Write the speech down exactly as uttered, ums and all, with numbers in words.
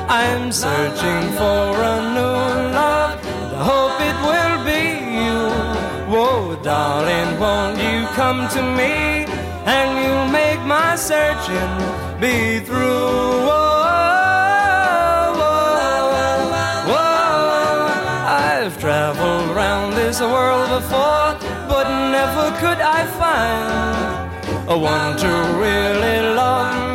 I'm searching for a new love, and I hope it will be you. Whoa, darling, won't you come to me, and you'll make my searching be through. Whoa, whoa, whoa. I've traveled around this world before, but never could I find a one to really love me.